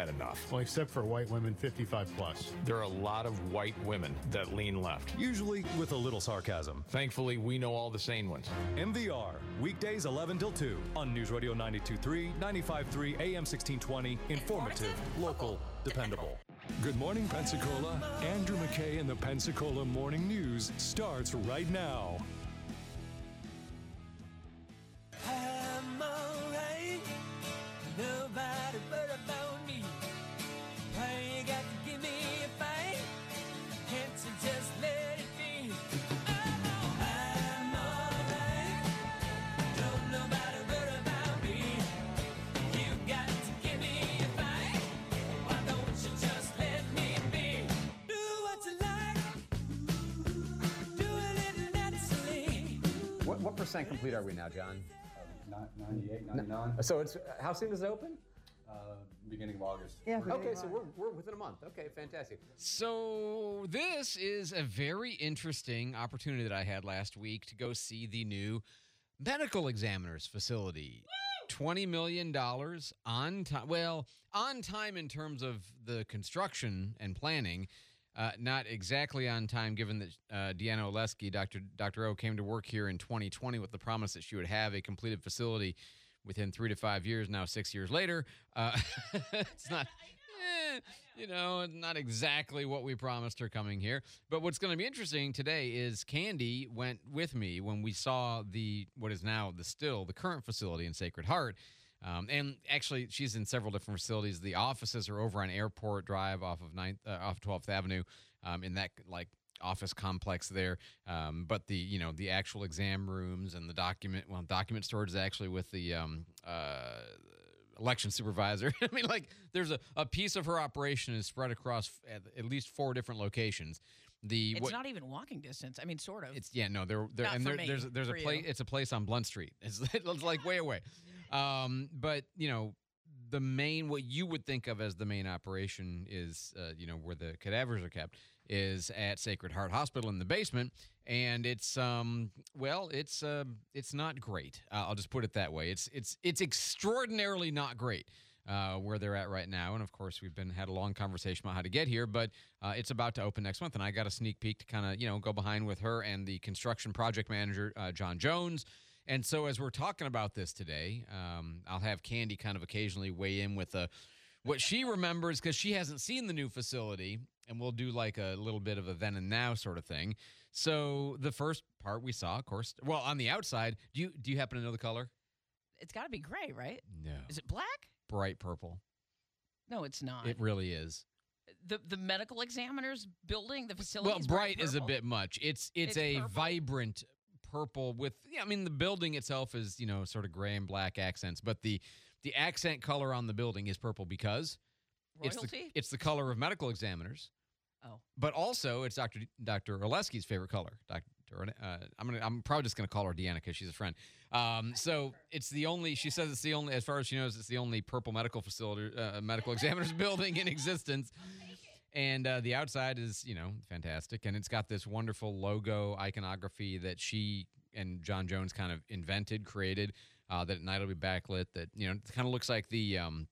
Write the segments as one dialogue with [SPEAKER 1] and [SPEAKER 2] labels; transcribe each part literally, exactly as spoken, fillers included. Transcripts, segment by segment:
[SPEAKER 1] had enough.
[SPEAKER 2] Well, except for white women fifty-five plus.
[SPEAKER 1] There are a lot of white women that lean left.
[SPEAKER 3] Usually with a little sarcasm.
[SPEAKER 1] Thankfully, we know all the sane ones.
[SPEAKER 3] M V R, weekdays eleven till two on News Radio ninety-two point three, ninety-five point three, A M sixteen twenty. Informative, local, dependable. Good morning, Pensacola. Andrew McKay and the Pensacola Morning News starts right now.
[SPEAKER 4] I'm alright, nobody but about me. Why you got to give me a fight? Can't you just let it be? I'm alright, don't nobody worry about me. You got to give me a fight. Why don't you just let me be? Do what you like, do it naturally.
[SPEAKER 5] What, what percent complete are we now, John?
[SPEAKER 6] ninety-eight, ninety-nine.
[SPEAKER 5] So it's how soon does it open?
[SPEAKER 6] Uh, beginning of August.
[SPEAKER 7] Yeah.
[SPEAKER 5] Okay, so we're, we're within a month. Okay, fantastic.
[SPEAKER 8] So this is a very interesting opportunity that I had last week to go see the new medical examiner's facility. twenty million dollars on time. Well, on time in terms of the construction and planning. Uh, not exactly on time, given that uh, Deanna Oleski, Doctor Doctor O, came to work here in twenty twenty with the promise that she would have a completed facility within three to five years. Now, six years later, uh, it's not, eh, you know, not exactly what we promised her coming here. But what's going to be interesting today is Candy went with me when we saw the what is now the still the current facility in Sacred Heart. Um, and actually, she's in several different facilities. The offices are over on Airport Drive off of ninth, uh, off twelfth Avenue, um, in that like office complex there. Um, but the you know the actual exam rooms and the document well document storage is actually with the um, uh, election supervisor. I mean, like there's a, a piece of her operation is spread across at, at least four different locations. The
[SPEAKER 7] It's
[SPEAKER 8] what,
[SPEAKER 7] not even walking distance. I mean, sort of.
[SPEAKER 8] It's yeah, no, there, there
[SPEAKER 7] Not
[SPEAKER 8] and
[SPEAKER 7] for
[SPEAKER 8] there,
[SPEAKER 7] me,
[SPEAKER 8] there's there's a
[SPEAKER 7] for
[SPEAKER 8] place.
[SPEAKER 7] you.
[SPEAKER 8] It's a place on Blunt Street. It's, it's like way away. Um, but you know, the main what you would think of as the main operation is, uh, you know, where the cadavers are kept is at Sacred Heart Hospital in the basement, and it's um, well, it's uh, it's not great. Uh, I'll just put it that way. It's it's it's extraordinarily not great. Uh, where they're at right now. And of course, we've been had a long conversation about how to get here, but uh, it's about to open next month. And I got a sneak peek to kind of, you know, go behind with her and the construction project manager, uh, John Jones. And so as we're talking about this today, um, I'll have Candy kind of occasionally weigh in with a, what she remembers because she hasn't seen the new facility. And we'll do like a little bit of a then and now sort of thing. So the first part we saw, of course, well, on the outside, do you do you happen to know the color?
[SPEAKER 7] It's got to be gray, right?
[SPEAKER 8] No.
[SPEAKER 7] Is it black?
[SPEAKER 8] Bright purple.
[SPEAKER 7] No, it's not.
[SPEAKER 8] It really is.
[SPEAKER 7] the the medical examiner's building, the facility.
[SPEAKER 8] Well,
[SPEAKER 7] is
[SPEAKER 8] bright
[SPEAKER 7] bright
[SPEAKER 8] is a
[SPEAKER 7] purple.
[SPEAKER 8] bit much. It's it's,
[SPEAKER 7] It's
[SPEAKER 8] a
[SPEAKER 7] purple.
[SPEAKER 8] vibrant purple with. Yeah, I mean the building itself is you know sort of gray and black accents, but the the accent color on the building is purple because it's the
[SPEAKER 7] Royalty?
[SPEAKER 8] it's the color of medical examiners.
[SPEAKER 7] Oh.
[SPEAKER 8] But also it's Doctor Doctor Oleski's favorite color. Doctor Uh, I'm gonna. I'm probably just gonna call her Deanna because she's a friend. Um, so it's the only. She says it's the only, as far as she knows, it's the only purple medical facility, uh, medical examiner's building in existence. And uh, the outside is, you know, fantastic, and it's got this wonderful logo iconography that she and John Jones kind of invented, created. Uh, that at night will be backlit. That you know, it kind of looks like the. Um,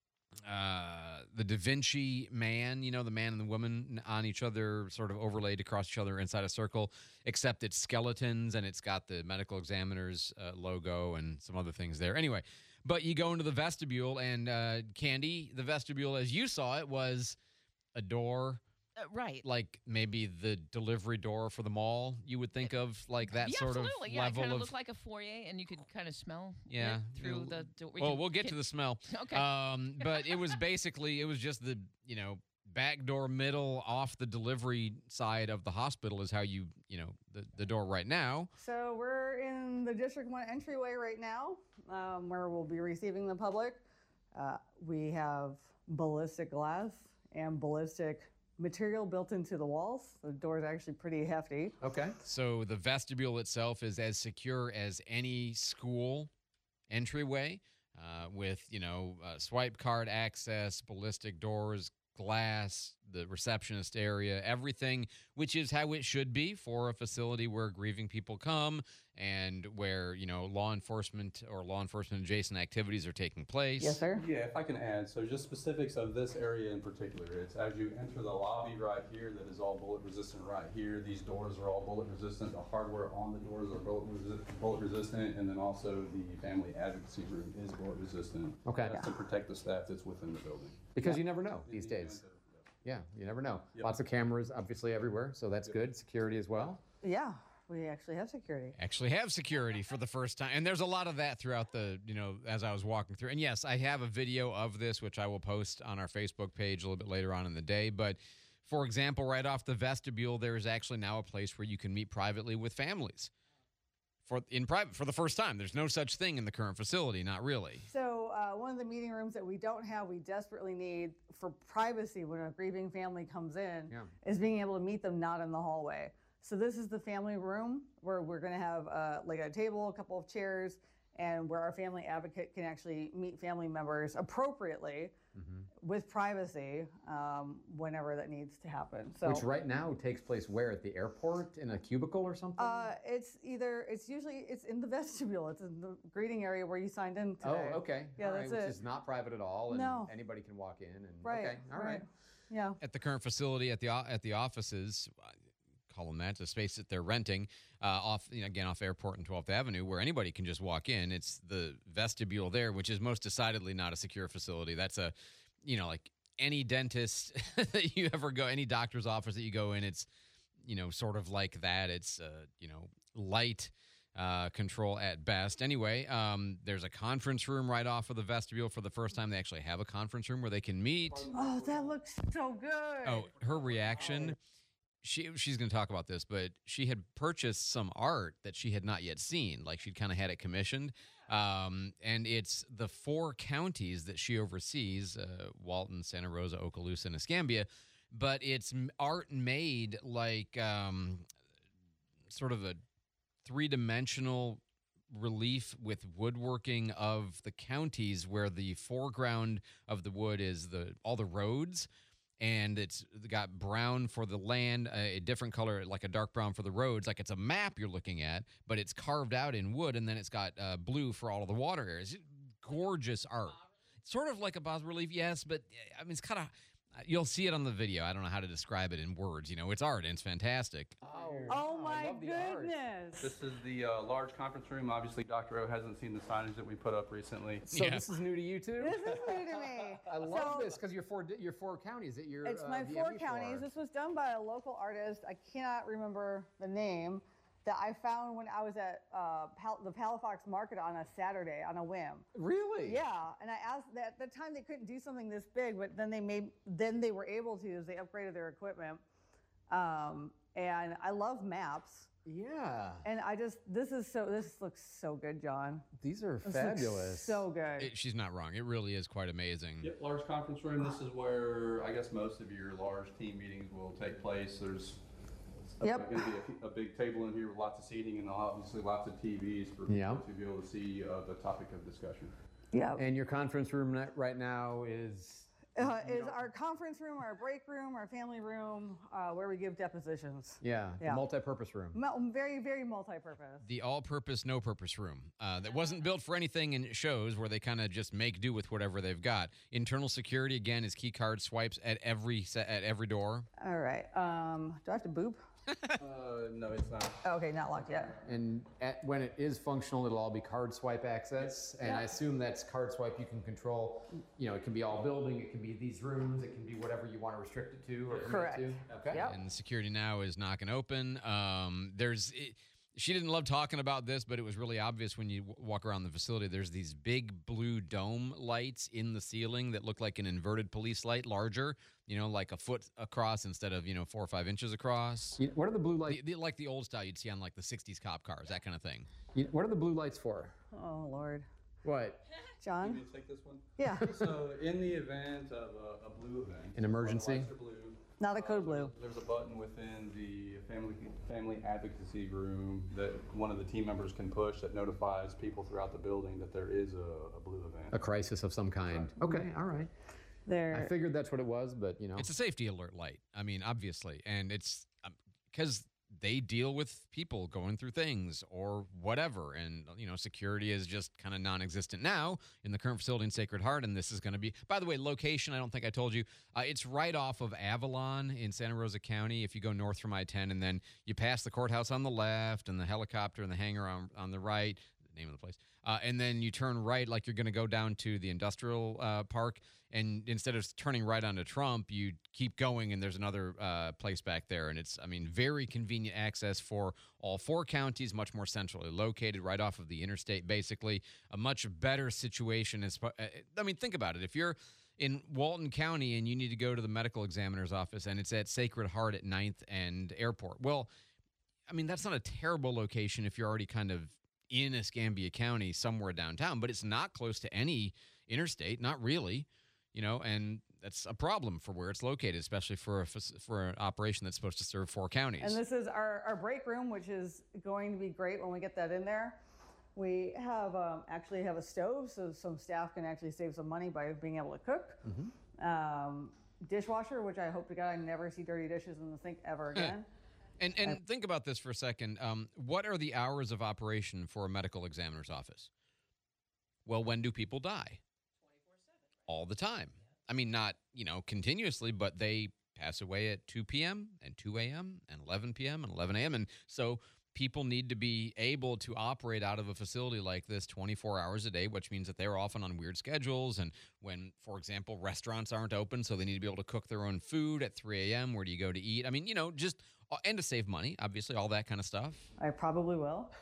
[SPEAKER 8] uh the Da Vinci man, you know, the man and the woman on each other, sort of overlaid across each other inside a circle, except it's skeletons and it's got the medical examiner's uh, logo and some other things there. Anyway, but you go into the vestibule and uh Candy, the vestibule as you saw it was a door,
[SPEAKER 7] Uh, right.
[SPEAKER 8] like maybe the delivery door for the mall. You would think of like that
[SPEAKER 7] yeah,
[SPEAKER 8] sort
[SPEAKER 7] absolutely.
[SPEAKER 8] of
[SPEAKER 7] yeah,
[SPEAKER 8] level
[SPEAKER 7] it kind
[SPEAKER 8] of
[SPEAKER 7] of looked like a foyer, and you could kind of smell
[SPEAKER 8] yeah
[SPEAKER 7] it through
[SPEAKER 8] it'll-
[SPEAKER 7] the door.
[SPEAKER 8] Well, we'll get to the smell.
[SPEAKER 7] Okay.
[SPEAKER 8] Um, but it was basically it was just the you know back door middle off the delivery side of the hospital is how you you know the the door right now.
[SPEAKER 9] So we're in the District one entryway right now, um, where we'll be receiving the public. Uh, we have ballistic glass and ballistic material built into the walls. The door is actually pretty hefty.
[SPEAKER 5] Okay.
[SPEAKER 8] So the vestibule itself is as secure as any school entryway, uh, with you know uh, swipe card access, ballistic doors, glass, the receptionist area, everything, which is how it should be for a facility where grieving people come and where, you know, law enforcement or law enforcement adjacent activities are taking place.
[SPEAKER 9] Yes, sir.
[SPEAKER 6] Yeah, if I can add, so just specifics of this area in particular, it's as you enter the lobby right here that is all bullet resistant right here. These doors are all bullet resistant. The hardware on the doors are bullet, resi- bullet resistant, and then also the family advocacy room is bullet resistant.
[SPEAKER 5] Okay.
[SPEAKER 6] That's to protect the staff that's within the building.
[SPEAKER 5] Because you never know these
[SPEAKER 6] In the
[SPEAKER 5] days.
[SPEAKER 6] event of-
[SPEAKER 5] Yeah, you never know.
[SPEAKER 6] Yep.
[SPEAKER 5] Lots of cameras, obviously, everywhere, so that's good. Security as well.
[SPEAKER 9] Yeah, we actually have security.
[SPEAKER 8] Actually have security for the first time. And there's a lot of that throughout the, you know, as I was walking through. And yes, I have a video of this, which I will post on our Facebook page a little bit later on in the day. But for example, right off the vestibule, there is actually now a place where you can meet privately with families. For, in private for the first time. There's no such thing in the current facility, not really.
[SPEAKER 9] So uh, one of the meeting rooms that we don't have, we desperately need for privacy when a grieving family comes in,
[SPEAKER 5] Yeah.
[SPEAKER 9] is being able to meet them not in the hallway. So this is the family room where we're going to have uh, like a table, a couple of chairs, and where our family advocate can actually meet family members appropriately with privacy um, whenever that needs to happen. So
[SPEAKER 5] Which right now takes place where? At the airport? In a cubicle or something?
[SPEAKER 9] uh, it's either it's usually it's in the vestibule. It's in the greeting area where you signed in
[SPEAKER 5] oh,
[SPEAKER 9] today.
[SPEAKER 5] okay.
[SPEAKER 9] Yeah,
[SPEAKER 5] All right,
[SPEAKER 9] that's
[SPEAKER 5] Which
[SPEAKER 9] it.
[SPEAKER 5] is not private at all, and
[SPEAKER 9] No.
[SPEAKER 5] anybody can walk in. And
[SPEAKER 9] Right.
[SPEAKER 5] Okay. All right.
[SPEAKER 9] right. Yeah.
[SPEAKER 8] At the current facility, at the o- at the offices, I call them that, the space that they're renting, uh, off you know, again off Airport and twelfth Avenue, where anybody can just walk in. It's the vestibule there, which is most decidedly not a secure facility. That's a, you know, like any dentist that you ever go, any doctor's office that you go in, it's, you know, sort of like that. It's, uh, you know, light uh, control at best. Anyway, um, there's a conference room right off of the vestibule. For the first time, they actually have a conference room where they can meet.
[SPEAKER 9] Oh, that looks so good.
[SPEAKER 8] Oh, her reaction. She she's going to talk about this, but she had purchased some art that she had not yet seen. Like she'd kind of had it commissioned. Um, and it's the four counties that she oversees, uh, Walton, Santa Rosa, Okaloosa, and Escambia. But it's m- art made like um, sort of a three-dimensional relief with woodworking of the counties where the foreground of the wood is the all the roads. And it's got brown for the land, a different color, like a dark brown for the roads, like it's a map you're looking at, but it's carved out in wood, and then it's got uh, blue for all of the water areas. Gorgeous art. It's sort of like a bas relief, yes, but I mean, it's kind of, you'll see it on the video. I don't know how to describe it in words. You know, it's art, and it's fantastic.
[SPEAKER 5] Oh,
[SPEAKER 9] Oh
[SPEAKER 5] I
[SPEAKER 9] my
[SPEAKER 5] love the art.
[SPEAKER 9] goodness.
[SPEAKER 6] This is the uh, large conference room. Obviously, Doctor O hasn't seen the signage that we put up recently.
[SPEAKER 5] So
[SPEAKER 8] Yeah.
[SPEAKER 5] this is new to you too?
[SPEAKER 9] This is new to me.
[SPEAKER 5] I love
[SPEAKER 9] So,
[SPEAKER 5] this because you're four your four counties that you're.
[SPEAKER 9] It's
[SPEAKER 5] uh,
[SPEAKER 9] my
[SPEAKER 5] V M
[SPEAKER 9] four
[SPEAKER 5] E
[SPEAKER 9] counties.
[SPEAKER 5] for.
[SPEAKER 9] This was done by a local artist. I cannot remember the name that I found when I was at uh, Pal- the Palafox Market on a Saturday on a whim.
[SPEAKER 5] Really?
[SPEAKER 9] Yeah, and I asked that at the time they couldn't do something this big, but then they made then they were able to as they upgraded their equipment. Um, and I love maps.
[SPEAKER 5] Yeah.
[SPEAKER 9] And I just this is so this looks so good, John.
[SPEAKER 5] These are
[SPEAKER 9] This looks
[SPEAKER 5] fabulous.
[SPEAKER 9] so good.
[SPEAKER 8] It, she's not wrong. It really is quite amazing.
[SPEAKER 6] Yep, large conference room. This is where I guess most of your large team meetings will take place. There's
[SPEAKER 9] Yep.
[SPEAKER 6] going to be a, a big table in here with lots of seating and obviously lots of T Vs for people
[SPEAKER 5] Yeah.
[SPEAKER 6] to be able to see uh, the topic of discussion.
[SPEAKER 9] Yeah.
[SPEAKER 5] And your conference room ni- right now is.
[SPEAKER 9] Uh, is our conference room, our break room, our family room, uh, where we give depositions.
[SPEAKER 5] Yeah, the
[SPEAKER 9] Yeah.
[SPEAKER 5] multi-purpose room.
[SPEAKER 9] Mul- Very, very multi-purpose.
[SPEAKER 8] The all-purpose, no-purpose room uh, that wasn't built for anything, and it shows where they kind of just make do with whatever they've got. Internal security again is key card swipes at every se- at every door.
[SPEAKER 9] All right. Um, do I have to boop?
[SPEAKER 6] Uh, no, it's not.
[SPEAKER 9] Oh, okay, not locked yet.
[SPEAKER 5] And at, when it is functional, it'll all be card swipe access. And I assume that's card swipe you can control. You know, it can be all building, it can be these rooms, it can be whatever you want to restrict it to or permit
[SPEAKER 9] Correct.
[SPEAKER 5] to. Okay.
[SPEAKER 9] Yep.
[SPEAKER 8] And security now is not going to open. Um, there's. It, she didn't love talking about this, but it was really obvious when you w- walk around the facility. There's these big blue dome lights in the ceiling that look like an inverted police light, larger, you know, like a foot across instead of, you know, four or five inches across.
[SPEAKER 5] You- What are the blue lights?
[SPEAKER 8] The, the, like the old style you'd see on like the sixties cop cars, that kind of thing.
[SPEAKER 5] you- What are the blue lights for?
[SPEAKER 9] Oh, Lord.
[SPEAKER 5] What?
[SPEAKER 6] Can
[SPEAKER 9] John?
[SPEAKER 6] you take this one?
[SPEAKER 9] Yeah,
[SPEAKER 6] So in the event of a, a blue event,
[SPEAKER 5] An emergency?
[SPEAKER 6] all the lights are blue.
[SPEAKER 9] not a code blue.
[SPEAKER 6] There's a button within the family family advocacy room that one of the team members can push that notifies people throughout the building that there is a, a blue event.
[SPEAKER 5] A crisis of some kind. Okay, all right.
[SPEAKER 9] There.
[SPEAKER 5] I figured that's what it was, but you know,
[SPEAKER 8] It's a safety alert light. I mean, obviously, and it's because they deal with people going through things or whatever, and you know, security is just kind of non-existent now in the current facility in Sacred Heart. And this is going to be, by the way, location. I don't think I told you. Uh, it's right off of Avalon in Santa Rosa County. If you go north from I ten, and then you pass the courthouse on the left, and the helicopter and the hangar on on the right. The name of the place. Uh, and then you turn right like you're going to go down to the industrial uh, park. And instead of turning right onto Trump, you keep going, and there's another uh, place back there. And it's, I mean, very convenient access for all four counties, much more centrally located, right off of the interstate, basically. A much better situation. As, I mean, think about it. If you're in Walton County and you need to go to the medical examiner's office, and it's at Sacred Heart at ninth and Airport, well, I mean, that's not a terrible location if you're already kind of in Escambia County somewhere downtown, but it's not close to any interstate, not really, you know, and that's a problem for where it's located, especially for a, for an operation that's supposed to serve four counties.
[SPEAKER 9] And this is our, our break room, which is going to be great when we get that in there. We have um, actually have a stove, so some staff can actually save some money by being able to cook. Mm-hmm. um, dishwasher, which I hope to God I never see dirty dishes in the sink ever again.
[SPEAKER 8] And and think about this for a second. Um, what are the hours of operation for a medical examiner's office? Well, when do people die? twenty-four seven. All the time. I mean, not, you know, continuously, but they pass away at two p.m. and two a.m. and eleven p.m. and eleven a.m. And so people need to be able to operate out of a facility like this twenty-four hours a day, which means that they're often on weird schedules. And when, for example, restaurants aren't open, so they need to be able to cook their own food at three a.m., where do you go to eat? I mean, you know, just... And to save money, obviously, all that kind of stuff.
[SPEAKER 9] I probably will.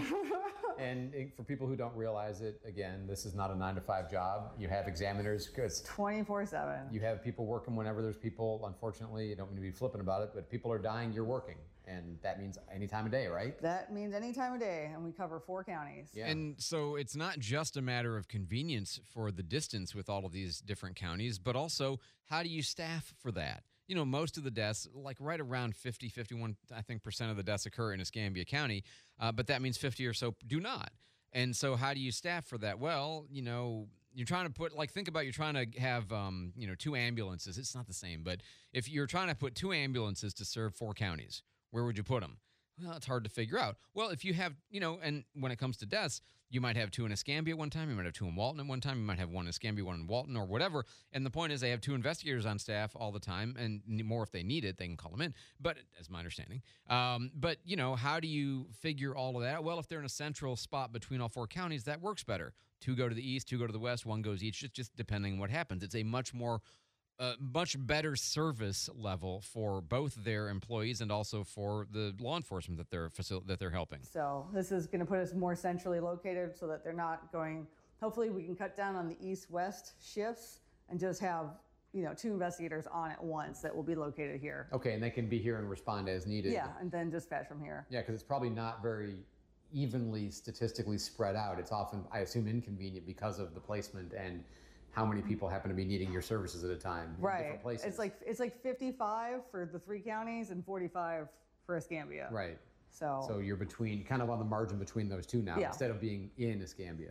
[SPEAKER 5] And for people who don't realize it, again, this is not a nine to five job. You have examiners, because
[SPEAKER 9] twenty-four seven.
[SPEAKER 5] You have people working whenever there's people. Unfortunately, you don't mean to be flippant about it, but if people are dying, you're working. And that means any time of day, right?
[SPEAKER 9] That means any time of day, and we cover four counties.
[SPEAKER 8] Yeah. And so it's not just a matter of convenience for the distance with all of these different counties, but also how do you staff for that? You know, most of the deaths, like right around fifty, fifty-one, I think, percent of the deaths occur in Escambia County, uh, but that means fifty or so do not. And so how do you staff for that? Well, you know, you're trying to put, like, think about you're trying to have, um, you know, two ambulances. It's not the same, but if you're trying to put two ambulances to serve four counties, where would you put them? Well, it's hard to figure out. Well, if you have, you know, and when it comes to deaths, you might have two in Escambia one time, you might have two in Walton at one time, you might have one in Escambia, one in Walton, or whatever. And the point is they have two investigators on staff all the time, and more if they need it, they can call them in. But, as my understanding. Um, but, you know, how do you figure all of that? Well, if they're in a central spot between all four counties, that works better. Two go to the east, two go to the west, one goes east, just, just depending on what happens. It's a much more a much better service level for both their employees and also for the law enforcement that they're facil- that they're helping.
[SPEAKER 9] So this is going to put us more centrally located so that they're not going, hopefully we can cut down on the east-west shifts and just have, you know, two investigators on at once that will be located here.
[SPEAKER 5] Okay, and they can be here and respond as needed.
[SPEAKER 9] Yeah, and then dispatch from here.
[SPEAKER 5] Yeah, because it's probably not very evenly statistically spread out. It's often, I assume, inconvenient because of the placement and how many people happen to be needing your services at a time in
[SPEAKER 9] right.
[SPEAKER 5] different places.
[SPEAKER 9] It's like it's like fifty-five for the three counties and forty-five for Escambia.
[SPEAKER 5] Right.
[SPEAKER 9] So
[SPEAKER 5] so you're between, kind of on the margin between those two now,
[SPEAKER 9] yeah.
[SPEAKER 5] instead of being in Escambia.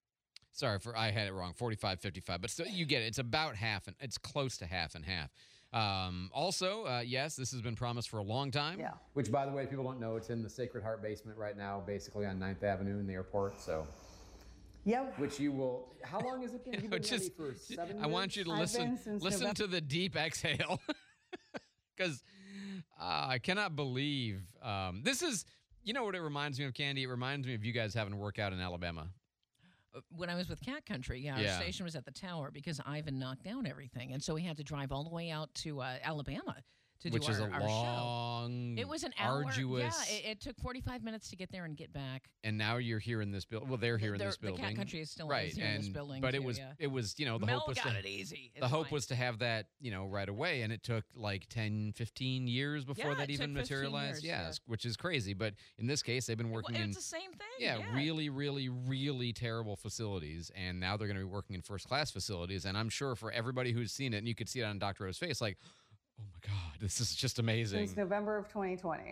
[SPEAKER 8] Sorry, for I had it wrong, forty-five, fifty-five, but still, you get it. It's about half, and it's close to half and half. Um, also, uh, yes, this has been promised for a long time.
[SPEAKER 9] Yeah.
[SPEAKER 5] Which, by the way, people don't know, it's in the Sacred Heart basement right now, basically on ninth Avenue in the airport, so...
[SPEAKER 9] Yep.
[SPEAKER 5] Which you will. How long has it been? You've been
[SPEAKER 8] just,
[SPEAKER 5] ready for seven
[SPEAKER 8] I
[SPEAKER 5] years?
[SPEAKER 8] want you to
[SPEAKER 9] I've
[SPEAKER 8] listen. Listen
[SPEAKER 9] November.
[SPEAKER 8] to the deep exhale, because uh, I cannot believe um, this is. You know what it reminds me of, Candy? It reminds me of you guys having to work out in Alabama.
[SPEAKER 7] When I was with Cat Country, yeah, our
[SPEAKER 8] Yeah.
[SPEAKER 7] station was at the tower because Ivan knocked down everything, and so we had to drive all the way out to uh, Alabama to
[SPEAKER 8] Which
[SPEAKER 7] do
[SPEAKER 8] is
[SPEAKER 7] our,
[SPEAKER 8] a
[SPEAKER 7] our show.
[SPEAKER 8] long,
[SPEAKER 7] It was an hour.
[SPEAKER 8] arduous.
[SPEAKER 7] Yeah, it, it took forty-five minutes to get there and get back.
[SPEAKER 8] And now you're here in this building. Well, they're here in
[SPEAKER 7] They're-
[SPEAKER 8] this
[SPEAKER 7] the
[SPEAKER 8] building.
[SPEAKER 7] Cat Country is still
[SPEAKER 8] right,
[SPEAKER 7] is here
[SPEAKER 8] and,
[SPEAKER 7] in this building,
[SPEAKER 8] But it
[SPEAKER 7] too,
[SPEAKER 8] was,
[SPEAKER 7] yeah.
[SPEAKER 8] it was, you know, the
[SPEAKER 7] Mel
[SPEAKER 8] hope was
[SPEAKER 7] got
[SPEAKER 8] to,
[SPEAKER 7] it easy.
[SPEAKER 8] the
[SPEAKER 7] It's
[SPEAKER 8] hope
[SPEAKER 7] fine.
[SPEAKER 8] was to have that, you know, right away, and it took like ten, fifteen years before
[SPEAKER 7] Yeah,
[SPEAKER 8] that
[SPEAKER 7] it
[SPEAKER 8] even
[SPEAKER 7] took fifteen
[SPEAKER 8] materialized.
[SPEAKER 7] years, yeah.
[SPEAKER 8] Yes, which is crazy. But in this case, they've been
[SPEAKER 7] Well,
[SPEAKER 8] working in
[SPEAKER 7] it's the same thing.
[SPEAKER 8] yeah,
[SPEAKER 7] Yeah,
[SPEAKER 8] really, really, really terrible facilities, and now they're going to be working in first-class facilities. And I'm sure for everybody who's seen it, and you could see it on Doctor O's face, like, oh my God, this is just amazing.
[SPEAKER 9] Since November of twenty twenty.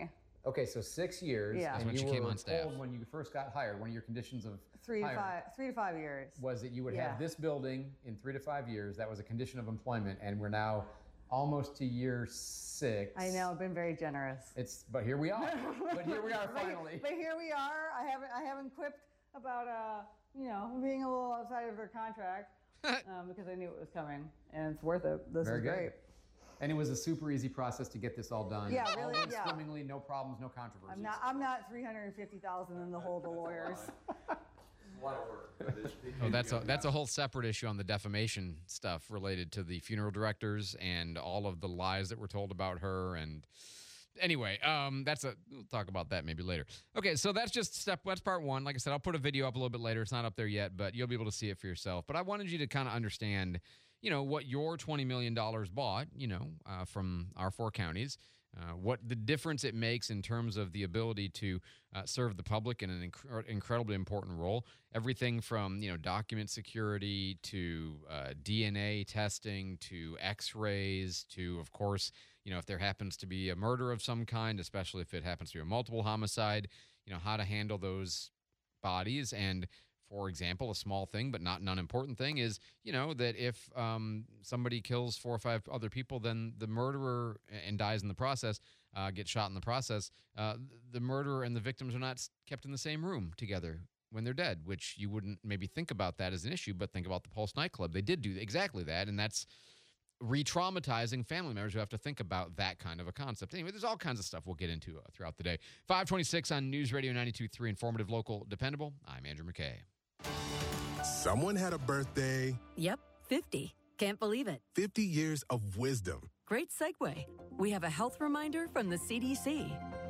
[SPEAKER 5] Okay, so six years.
[SPEAKER 9] Yeah.
[SPEAKER 5] And
[SPEAKER 8] That's when
[SPEAKER 5] you
[SPEAKER 8] she
[SPEAKER 5] were
[SPEAKER 8] came on staff.
[SPEAKER 5] told when you first got hired, one of your conditions of
[SPEAKER 9] Three to
[SPEAKER 5] hiring
[SPEAKER 9] five, three to five years.
[SPEAKER 5] was that you would
[SPEAKER 9] Yeah.
[SPEAKER 5] have this building in three to five years. That was a condition of employment, and we're now almost to year six.
[SPEAKER 9] I know, I've been very generous.
[SPEAKER 5] It's but here we are. But here we are
[SPEAKER 9] But-
[SPEAKER 5] finally.
[SPEAKER 9] But here we are. I haven't I haven't quipped about uh you know being a little outside of their contract um, because I knew it was coming, and it's worth it. This
[SPEAKER 5] Very
[SPEAKER 9] is
[SPEAKER 5] good.
[SPEAKER 9] great.
[SPEAKER 5] And it was a super easy process to get this all done.
[SPEAKER 9] Yeah,
[SPEAKER 5] All
[SPEAKER 9] really,
[SPEAKER 5] went
[SPEAKER 9] yeah.
[SPEAKER 5] swimmingly, no problems, no controversies.
[SPEAKER 9] I'm not I'm not three hundred fifty thousand in the hole to lawyers.
[SPEAKER 6] A lot of work. But it, it
[SPEAKER 8] Oh, that's a, that's a whole separate issue on the defamation stuff related to the funeral directors and all of the lies that were told about her. And anyway, um, that's a we'll talk about that maybe later. Okay, so that's just step. That's part one. Like I said, I'll put a video up a little bit later. It's not up there yet, but you'll be able to see it for yourself. But I wanted you to kind of understand, you know, what your twenty million dollars bought, you know, uh, from our four counties. Uh, what the difference it makes in terms of the ability to uh, serve the public in an inc- incredibly important role. Everything from, you know, document security to uh, D N A testing to X-rays to, of course, you know, if there happens to be a murder of some kind, especially if it happens to be a multiple homicide, you know, how to handle those bodies. And for example, a small thing, but not an unimportant thing is, you know, that if um, somebody kills four or five other people, then the murderer and dies in the process, uh, gets shot in the process, uh, the murderer and the victims are not kept in the same room together when they're dead, which you wouldn't maybe think about that as an issue, but think about the Pulse nightclub. They did do exactly that, and that's re-traumatizing family members who have to think about that kind of a concept. Anyway, there's all kinds of stuff we'll get into uh, throughout the day. five twenty-six on News Radio ninety-two point three, informative, local, dependable. I'm Andrew McKay.
[SPEAKER 10] Someone had a birthday.
[SPEAKER 11] Yep, fifty. Can't believe it.
[SPEAKER 10] fifty years of wisdom.
[SPEAKER 11] Great segue. We have a health reminder from the C D C.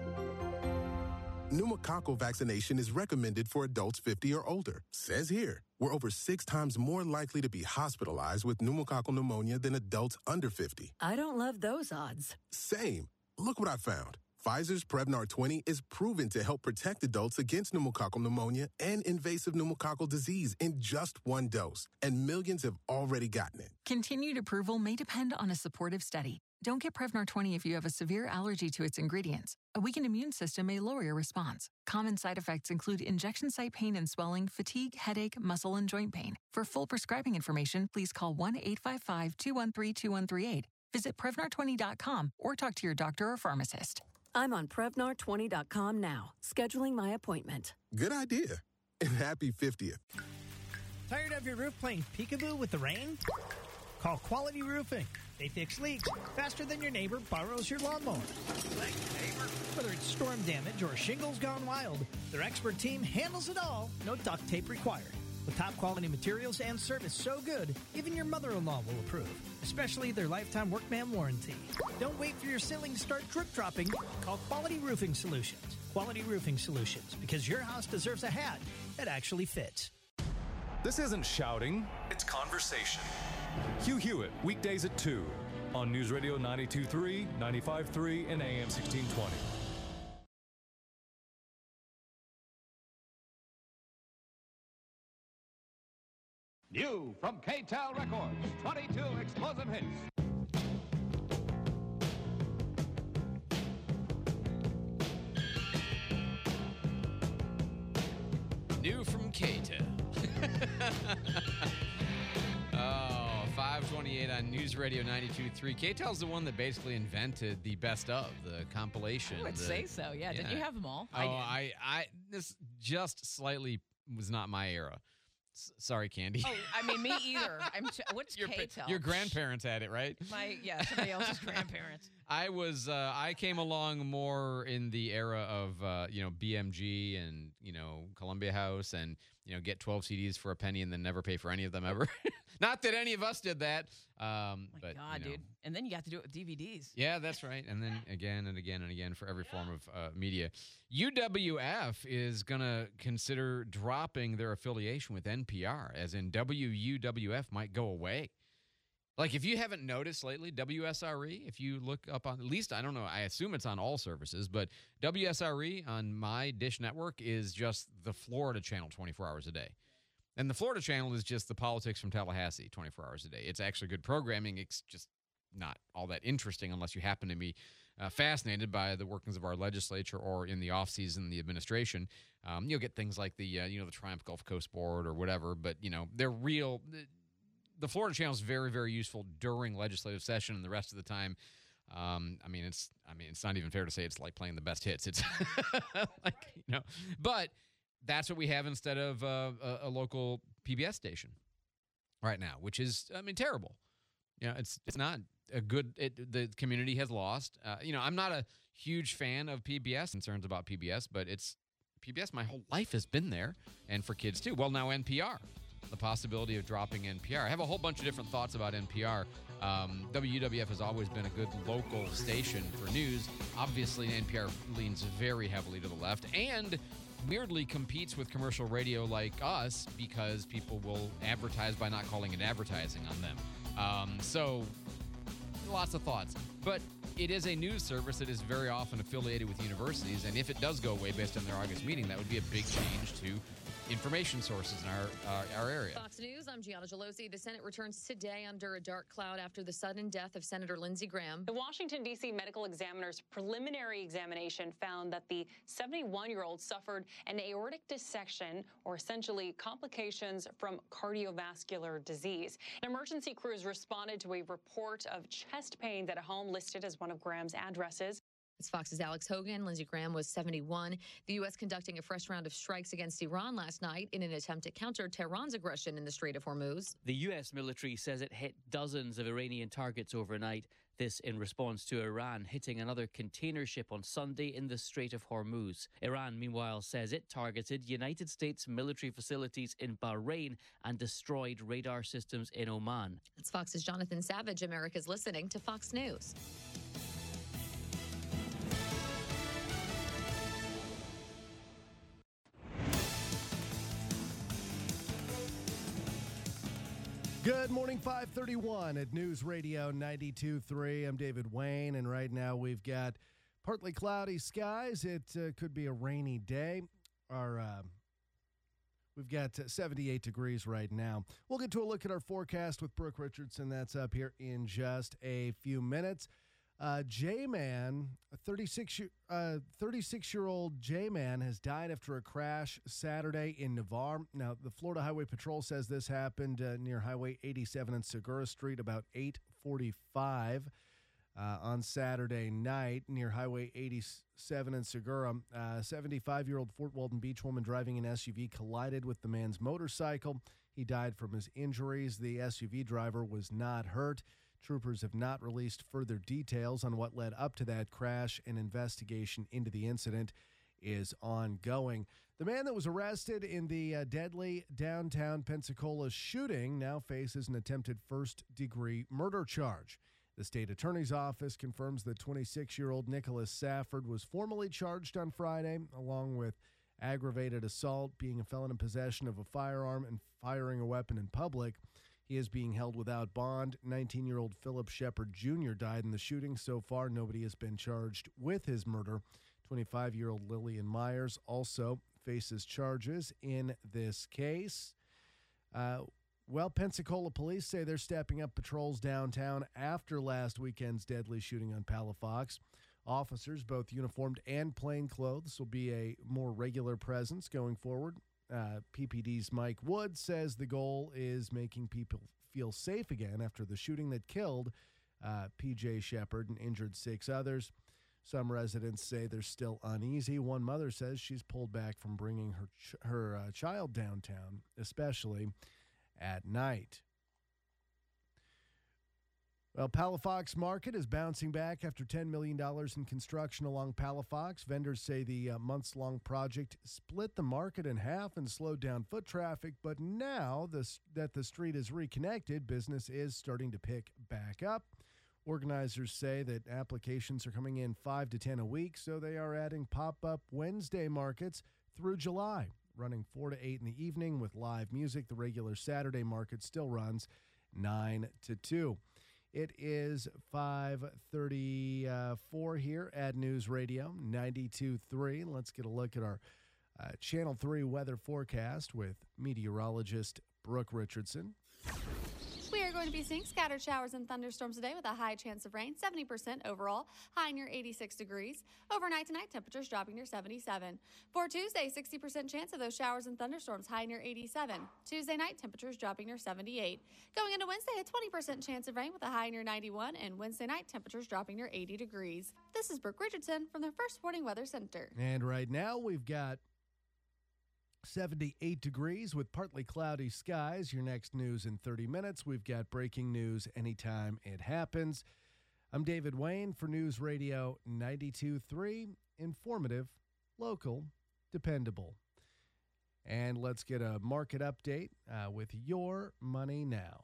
[SPEAKER 10] Pneumococcal vaccination is recommended for adults fifty or older. Says here, we're over six times more likely to be hospitalized with pneumococcal pneumonia than adults under fifty.
[SPEAKER 11] I don't love those odds.
[SPEAKER 10] Same. Look what I found. Pfizer's Prevnar twenty is proven to help protect adults against pneumococcal pneumonia and invasive pneumococcal disease in just one dose. And millions have already gotten it.
[SPEAKER 12] Continued approval may depend on a supportive study. Don't get Prevnar twenty if you have a severe allergy to its ingredients. A weakened immune system may lower your response. Common side effects include injection site pain and swelling, fatigue, headache, muscle, and joint pain. For full prescribing information, please call one eight five five, two one three, two one three eight. Visit Prevnar twenty dot com or talk to your doctor or pharmacist.
[SPEAKER 11] I'm on Prevnar twenty dot com now, scheduling my appointment.
[SPEAKER 10] Good idea. And happy fiftieth.
[SPEAKER 13] Tired of your roof playing peekaboo with the rain? Call Quality Roofing. They fix leaks faster than your neighbor borrows your lawnmower. Thanks, neighbor. Whether it's storm damage or shingles gone wild, their expert team handles it all. No duct tape required. With top quality materials and service so good, even your mother-in-law will approve, especially their lifetime workman warranty. Don't wait for your ceiling to start drip dropping. Call Quality Roofing Solutions. Quality Roofing Solutions, because your house deserves a hat that actually fits.
[SPEAKER 3] This isn't shouting, it's conversation. Hugh Hewitt, weekdays at two on News Radio ninety-two point three, ninety-five point three, and A M sixteen twenty.
[SPEAKER 14] New from K-Tel Records, twenty-two explosive hits.
[SPEAKER 8] New from K-Tel. Oh, five twenty-eight on News Radio ninety-two point three. K-Tel's the one that basically invented the best of, the compilation.
[SPEAKER 7] I would
[SPEAKER 8] the,
[SPEAKER 7] say so, yeah. Didn't you have them all?
[SPEAKER 8] Oh,
[SPEAKER 7] I did.
[SPEAKER 8] I, I, this just slightly was not my era. S- sorry, Candy.
[SPEAKER 7] Oh, I mean, me either. I'm. T- what's
[SPEAKER 8] your, pa-
[SPEAKER 7] K-Tel?
[SPEAKER 8] your grandparents had it, right?
[SPEAKER 7] My yeah, somebody else's grandparents.
[SPEAKER 8] I was uh, I came along more in the era of uh, you know B M G and you know Columbia House and you know get twelve C Ds for a penny and then never pay for any of them ever. Not that any of us did that. Um,
[SPEAKER 7] My
[SPEAKER 8] but
[SPEAKER 7] God,
[SPEAKER 8] you know.
[SPEAKER 7] dude! And then you got to do it with D V Ds.
[SPEAKER 8] Yeah, that's right. And then again and again and again for every form of uh, media. U W F is going to consider dropping their affiliation with N P R, as in W U W F might go away. Like, if you haven't noticed lately, W S R E, if you look up on, at least, I don't know, I assume it's on all services, but W S R E on my Dish network is just the Florida channel twenty-four hours a day. And the Florida channel is just the politics from Tallahassee twenty-four hours a day. It's actually good programming. It's just not all that interesting unless you happen to be uh, fascinated by the workings of our legislature or in the offseason, the administration, um, you'll get things like the, uh, you know, the Triumph Gulf Coast Board or whatever. But, you know, they're real. The Florida Channel is very, very useful during legislative session, and the rest of the time, um, I mean, it's, I mean, it's not even fair to say it's like playing the best hits. It's like, you know, but that's what we have instead of uh, a, a local P B S station right now, which is, I mean, terrible. You know, it's it's not a good. It, the community has lost. Uh, you know, I'm not a huge fan of P B S. Concerns about P B S, but it's P B S. My whole life has been there, and for kids too. Well, now N P R. The possibility of dropping N P R. I have a whole bunch of different thoughts about N P R. Um, W W F has always been a good local station for news. Obviously, N P R leans very heavily to the left and weirdly competes with commercial radio like us because people will advertise by not calling it advertising on them. Um, so, lots of thoughts. But it is a news service that is very often affiliated with universities, and if it does go away based on their August meeting, that would be a big change to information sources in our uh, our area.
[SPEAKER 15] Fox News, I'm Gianna Gelosi. The Senate returns today under a dark cloud after the sudden death of Senator Lindsey Graham.
[SPEAKER 16] The Washington, D C medical examiner's preliminary examination found that the seventy-one-year-old suffered an aortic dissection, or essentially complications from cardiovascular disease. Emergency crews responded to a report of chest pains at a home listed as one of Graham's addresses.
[SPEAKER 15] It's Fox's Alex Hogan. Lindsey Graham was seventy-one. The U S conducting a fresh round of strikes against Iran last night in an attempt to counter Tehran's aggression in the Strait of Hormuz.
[SPEAKER 17] The U S military says it hit dozens of Iranian targets overnight. This in response to Iran hitting another container ship on Sunday in the Strait of Hormuz. Iran, meanwhile, says it targeted United States military facilities in Bahrain and destroyed radar systems in Oman.
[SPEAKER 15] It's Fox's Jonathan Savage. America's listening to Fox News.
[SPEAKER 18] Good morning, five thirty-one at News Radio ninety-two point three. I'm David Wayne, and right now we've got partly cloudy skies. It uh, could be a rainy day. Our, uh, we've got uh, seventy-eight degrees right now. We'll get to a look at our forecast with Brooke Richardson. That's up here in just a few minutes. Uh, J-Man, a thirty-six, uh, thirty-six-year-old J-Man has died after a crash Saturday in Navarre. Now, the Florida Highway Patrol says this happened uh, near Highway eighty-seven and Segura Street about eight forty-five uh, on Saturday night near Highway eighty-seven and Segura. Uh, seventy-five-year-old Fort Walton Beach woman driving an S U V collided with the man's motorcycle. He died from his injuries. The S U V driver was not hurt. Troopers have not released further details on what led up to that crash. An investigation into the incident is ongoing. The man that was arrested in the uh, deadly downtown Pensacola shooting now faces an attempted first-degree murder charge. The state attorney's office confirms that twenty-six-year-old Nicholas Safford was formally charged on Friday, along with aggravated assault, being a felon in possession of a firearm, and firing a weapon in public. He is being held without bond. nineteen-year-old Philip Shepard Junior died in the shooting. So far, nobody has been charged with his murder. twenty-five-year-old Lillian Myers also faces charges in this case. Uh, well, Pensacola police say they're stepping up patrols downtown after last weekend's deadly shooting on Palafox. Officers, both uniformed and plainclothes, will be a more regular presence going forward. Uh, P P D's Mike Wood says the goal is making people feel safe again after the shooting that killed uh, P J Shepard and injured six others. Some residents say they're still uneasy. One mother says she's pulled back from bringing her ch- her uh, child downtown, especially at night. Well, Palafox Market is bouncing back after ten million dollars in construction along Palafox. Vendors say the uh, months-long project split the market in half and slowed down foot traffic, but now this, that the street is reconnected, business is starting to pick back up. Organizers say that applications are coming in five to ten a week, so they are adding pop-up Wednesday markets through July, running four to eight in the evening with live music. The regular Saturday market still runs nine to two. It is five thirty-four here at News Radio ninety-two point three. Let's get a look at our uh, Channel three weather forecast with meteorologist Brooke Richardson.
[SPEAKER 19] We are going to be seeing scattered showers and thunderstorms today with a high chance of rain, seventy percent overall, high near eighty-six degrees. Overnight tonight, temperatures dropping near seventy-seven. For Tuesday, sixty percent chance of those showers and thunderstorms, high near eighty-seven. Tuesday night, temperatures dropping near seventy-eight. Going into Wednesday, a twenty percent chance of rain with a high near ninety-one, and Wednesday night, temperatures dropping near eighty degrees. This is Brooke Richardson from the First Warning Weather Center.
[SPEAKER 18] And right now we've got seventy-eight degrees with partly cloudy skies. Your next news in thirty minutes. We've got breaking news anytime it happens. I'm David Wayne for News Radio ninety-two point three. Informative, local, dependable. And let's get a market update uh, with Your Money Now.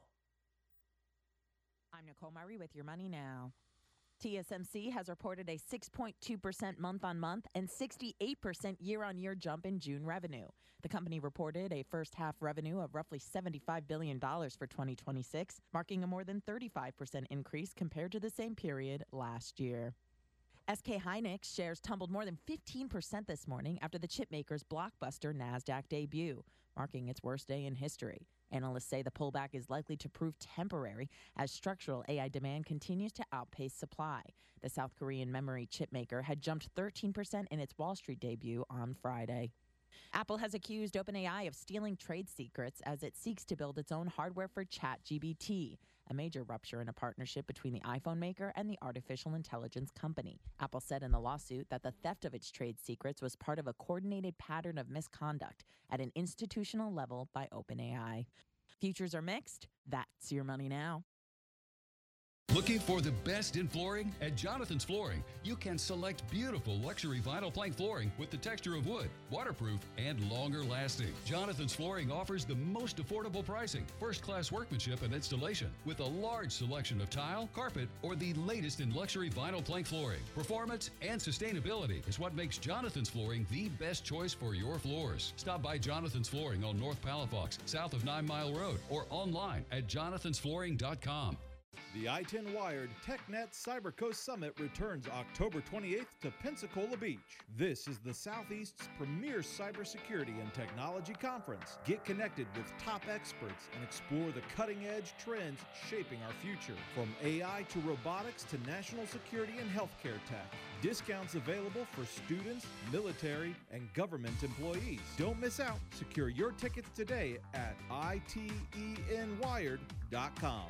[SPEAKER 20] I'm Nicole Murray with Your Money Now. T S M C has reported a six point two percent month-on-month and sixty-eight percent year-on-year jump in June revenue. The company reported a first-half revenue of roughly seventy-five billion dollars for twenty twenty-six, marking a more than thirty-five percent increase compared to the same period last year. S K Hynix shares tumbled more than fifteen percent this morning after the chipmaker's blockbuster NASDAQ debut, marking its worst day in history. Analysts say the pullback is likely to prove temporary as structural A I demand continues to outpace supply. The South Korean memory chipmaker had jumped thirteen percent in its Wall Street debut on Friday. Apple has accused OpenAI of stealing trade secrets as it seeks to build its own hardware for ChatGPT, a major rupture in a partnership between the iPhone maker and the artificial intelligence company. Apple said in the lawsuit that the theft of its trade secrets was part of a coordinated pattern of misconduct at an institutional level by OpenAI. Futures are mixed. That's Your Money Now.
[SPEAKER 21] Looking for the best in flooring? At Jonathan's Flooring, you can select beautiful luxury vinyl plank flooring with the texture of wood, waterproof, and longer lasting. Jonathan's Flooring offers the most affordable pricing, first-class workmanship and installation, with a large selection of tile, carpet, or the latest in luxury vinyl plank flooring. Performance and sustainability is what makes Jonathan's Flooring the best choice for your floors. Stop by Jonathan's Flooring on North Palafox, south of Nine Mile Road, or online at jonathans flooring dot com.
[SPEAKER 22] The I ten Wired TechNet CyberCoast Summit returns October twenty-eighth to Pensacola Beach. This is the Southeast's premier cybersecurity and technology conference. Get connected with top experts and explore the cutting-edge trends shaping our future. From A I to robotics to national security and healthcare tech. Discounts available for students, military, and government employees. Don't miss out. Secure your tickets today at I T E N wired dot com.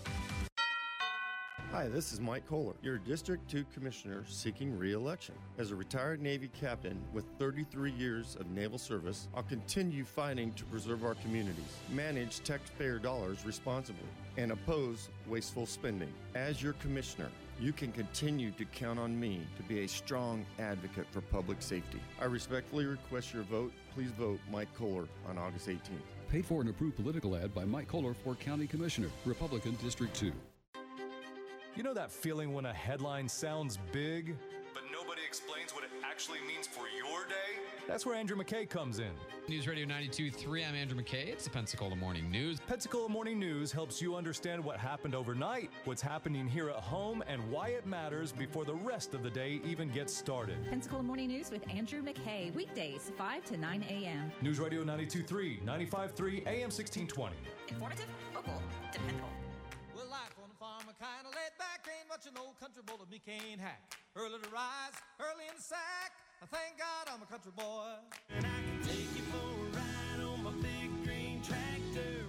[SPEAKER 23] Hi, this is Mike Kohler, your District two Commissioner seeking re-election. As a retired Navy captain with thirty-three years of naval service, I'll continue fighting to preserve our communities, manage taxpayer dollars responsibly, and oppose wasteful spending. As your Commissioner, you can continue to count on me to be a strong advocate for public safety. I respectfully request your vote. Please vote Mike Kohler on August eighteenth.
[SPEAKER 24] Paid for and approved political ad by Mike Kohler for County Commissioner, Republican District two.
[SPEAKER 3] You know that feeling when a headline sounds big, but nobody explains what it actually means for your day? That's where Andrew McKay comes in.
[SPEAKER 8] News Radio ninety-two point three, I'm Andrew McKay. It's the Pensacola Morning News.
[SPEAKER 3] Pensacola Morning News helps you understand what happened overnight, what's happening here at home, and why it matters before the rest of the day even gets started.
[SPEAKER 25] Pensacola Morning News with Andrew McKay, weekdays five to nine a.m.
[SPEAKER 3] News Radio ninety-two point three, ninety-five point three, A M sixteen twenty.
[SPEAKER 25] Informative, local, dependable.
[SPEAKER 4] Well, life on the farm, kind of laid back. Ain't much an old country boy that me can't hack. Early to rise, early in the sack. I thank God I'm a country boy. And I can take you for a ride on my big green tractor.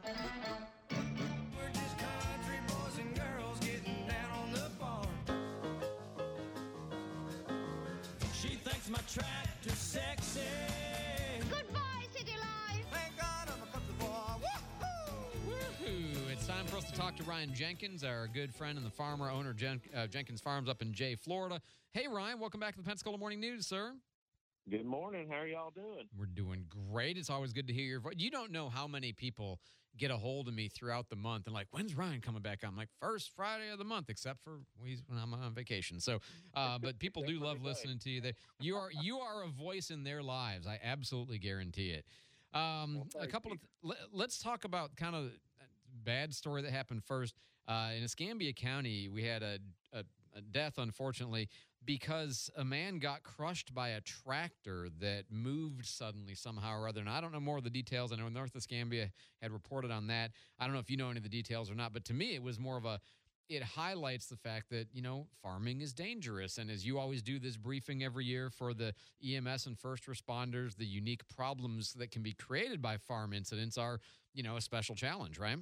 [SPEAKER 4] We're just country boys and girls getting down on the farm. She thinks my tractor's sexy.
[SPEAKER 26] Goodbye, city life.
[SPEAKER 4] Thank God I'm a country boy. Woohoo!
[SPEAKER 8] Woohoo! It's time for us to talk to Ryan Jenkins, our good friend and the farmer owner Jen, uh, Jenkins Farms up in Jay, Florida. Hey, Ryan, welcome back to the Pensacola Morning News, sir.
[SPEAKER 27] Good morning. How are y'all doing?
[SPEAKER 8] We're doing great. It's always good to hear your voice. You don't know how many people get a hold of me throughout the month and like, when's Ryan coming back on? I'm like, first Friday of the month, except for when I'm on vacation. So, uh, but people do love listening to you. They, you are you are a voice in their lives. I absolutely guarantee it. Um, well, a couple you. of th- let's talk about kind of bad story that happened first. Uh, in Escambia County, we had a, a, a death, unfortunately. because a man got crushed by a tractor that moved suddenly somehow or other. And I don't know more of the details. I know North Escambia had reported on that. I don't know if you know any of the details or not, but to me, it was more of a, it highlights the fact that, you know, farming is dangerous. And as you always do this briefing every year for the E M S and first responders, the unique problems that can be created by farm incidents are, you know, a special challenge, right?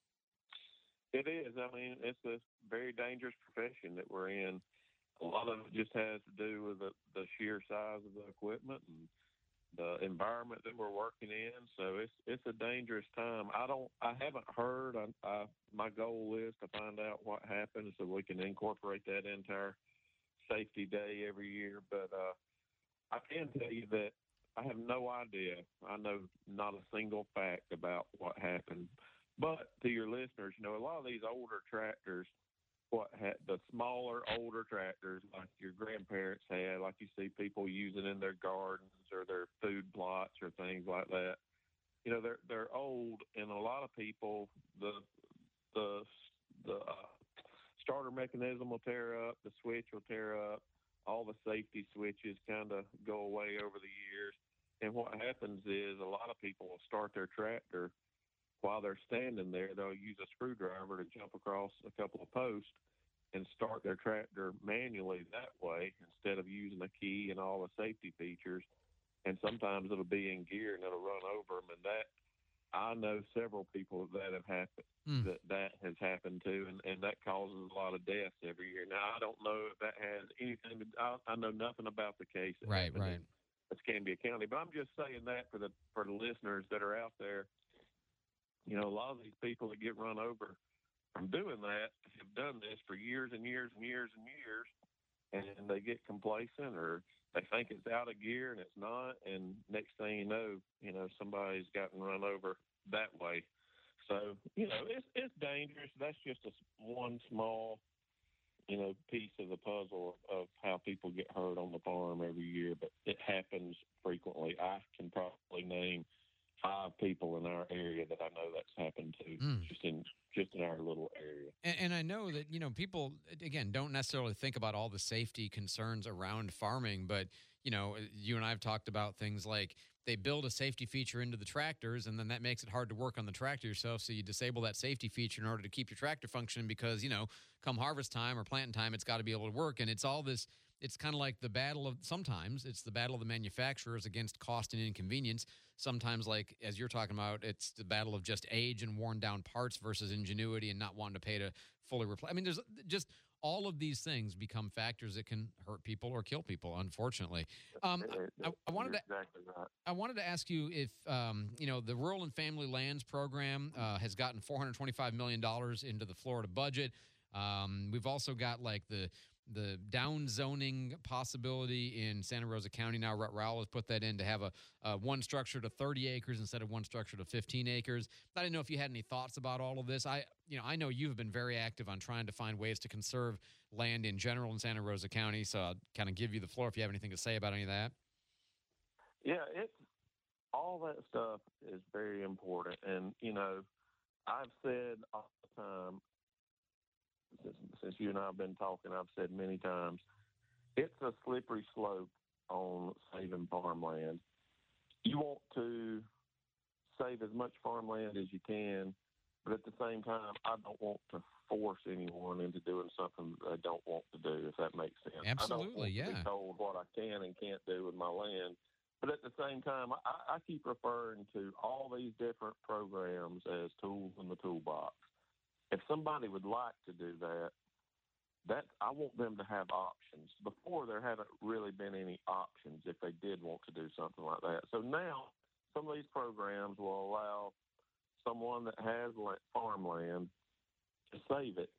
[SPEAKER 27] It is. I mean, it's a very dangerous profession that we're in. A lot of it just has to do with the, the sheer size of the equipment and the environment that we're working in. So it's it's a dangerous time. I don't. I haven't heard. I, I, my goal is to find out what happened so we can incorporate that into our safety day every year. But uh, I can tell you that I have no idea. I know not a single fact about what happened. But to your listeners, you know, a lot of these older tractors, what ha- the smaller, older tractors like your grandparents had, like you see people using in their gardens or their food plots or things like that. You know, they're they're old, and a lot of people, the the the uh, starter mechanism will tear up, the switch will tear up, all the safety switches kind of go away over the years. And what happens is a lot of people will start their tractor. While they're standing there, they'll use a screwdriver to jump across a couple of posts and start their tractor manually that way instead of using a key and all the safety features. And sometimes it'll be in gear and it'll run over them. And that, I know several people that have happened, mm. that that has happened to, and, and that causes a lot of deaths every year. Now, I don't know if that has anything to, I, I know nothing about the case. That
[SPEAKER 8] right, right.
[SPEAKER 27] in Escambia County, but I'm just saying that for the, for the listeners that are out there. You know, a lot of these people that get run over from doing that have done this for years and years and years and years, and they get complacent or they think it's out of gear and it's not, and next thing you know, you know, somebody's gotten run over that way. So, you know, it's it's dangerous. That's just a, one small, you know, piece of the puzzle of how people get hurt on the farm every year, but it happens frequently. I can probably name five people in our area that I know that's happened to, mm. just in just in our little area.
[SPEAKER 8] And, and I know that, you know, people, again, don't necessarily think about all the safety concerns around farming, but, you know, you and I have talked about things like they build a safety feature into the tractors, and then that makes it hard to work on the tractor yourself, so you disable that safety feature in order to keep your tractor functioning because, you know, come harvest time or planting time, it's got to be able to work, and it's all this. It's kind of like the battle of, sometimes it's the battle of the manufacturers against cost and inconvenience. Sometimes, like, as you're talking about, it's the battle of just age and worn down parts versus ingenuity and not wanting to pay to fully replace. I mean, there's just all of these things become factors that can hurt people or kill people, unfortunately. Um, I, I wanted to,
[SPEAKER 27] exactly right.
[SPEAKER 8] I wanted to ask you if, um, you know, the Rural and Family Lands Program uh, has gotten four hundred twenty-five million dollars into the Florida budget. Um, we've also got, like, the the down zoning possibility in Santa Rosa County now. Raul has put that in to have a, a one structure to thirty acres instead of one structure to fifteen acres. I didn't know if you had any thoughts about all of this. I, you know, I know you've been very active on trying to find ways to conserve land in general in Santa Rosa County. So I'll kind of give you the floor if you have anything to say about any of that.
[SPEAKER 27] Yeah, it's all that stuff is very important. And, you know, I've said all the time, Since, since you and I have been talking, I've said many times, it's a slippery slope on saving farmland. You want to save as much farmland as you can, but at the same time, I don't want to force anyone into doing something they don't want to do, if that makes sense.
[SPEAKER 8] Absolutely,
[SPEAKER 27] I don't want
[SPEAKER 8] yeah.
[SPEAKER 27] to be told what I can and can't do with my land. But at the same time, I, I keep referring to all these different programs as tools in the toolbox. If somebody would like to do that, that I want them to have options. Before, there haven't really been any options if they did want to do something like that. So now, some of these programs will allow someone that has farmland to save it,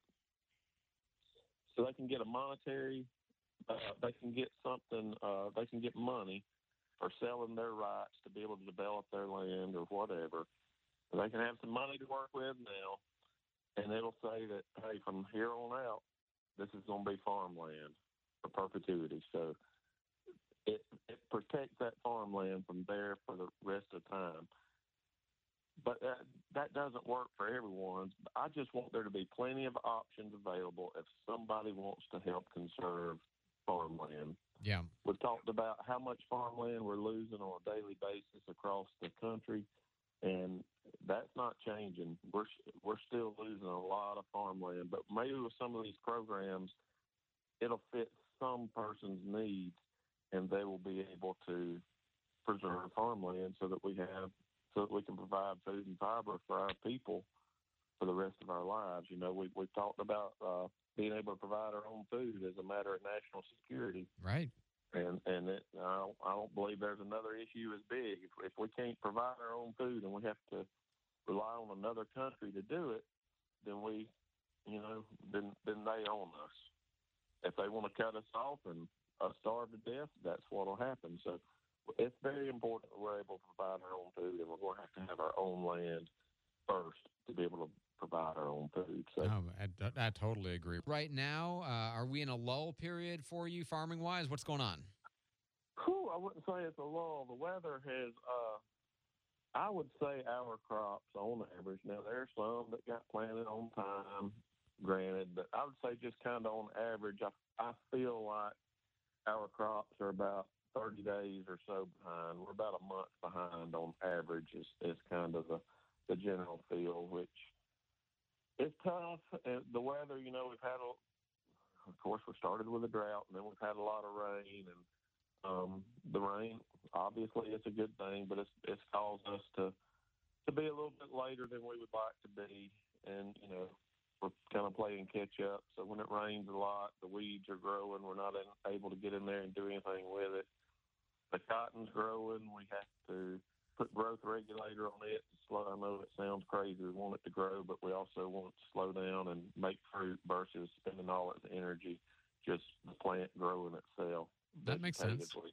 [SPEAKER 27] so they can get a monetary, uh, they can get something, uh, they can get money for selling their rights to be able to develop their land or whatever. They can have some money to work with now. And it'll say that, hey, from here on out, this is going to be farmland for perpetuity. So it, it protects that farmland from there for the rest of the time. But that, that doesn't work for everyone. I just want there to be plenty of options available if somebody wants to help conserve farmland.
[SPEAKER 8] Yeah.
[SPEAKER 27] We've talked about how much farmland we're losing on a daily basis across the country, and that's not changing. We're we're still losing a lot of farmland, but maybe with some of these programs, it'll fit some person's needs, and they will be able to preserve farmland so that we have so that we can provide food and fiber for our people for the rest of our lives. You know, we we've talked about uh, being able to provide our own food as a matter of national security.
[SPEAKER 8] Right.
[SPEAKER 27] And and it, I, don't, I don't believe there's another issue as big. If, if we can't provide our own food and we have to rely on another country to do it, then we, you know, then then they own us. If they want to cut us off and us starve to death, that's what will happen. So it's very important that we're able to provide our own food, and we're going to have to have our own land first to be able to provide our own food. So
[SPEAKER 8] No, I, I totally agree. Right now, uh, are we in a lull period for you farming wise? What's going on?
[SPEAKER 27] Whew, I wouldn't say it's a lull. The weather has, uh, I would say our crops on average. Now, there are some that got planted on time, granted, but I would say just kind of on average, I, I feel like our crops are about thirty days or so behind. We're about a month behind on average is, is kind of the, the general feel, which it's tough. And the weather, you know, we've had, a, of course, we started with a drought, and then we've had a lot of rain. And um, the rain, obviously, it's a good thing, but it's it's caused us to to be a little bit later than we would like to be. And, you know, we're kind of playing catch up. So when it rains a lot, the weeds are growing. We're not in, able to get in there and do anything with it. The cotton's growing. We have to put growth regulator on it to slow. I know it sounds crazy. We want it to grow, but we also want it to slow down and make fruit versus spending all its energy just the plant growing itself.
[SPEAKER 8] That makes sense.
[SPEAKER 27] vegetatively.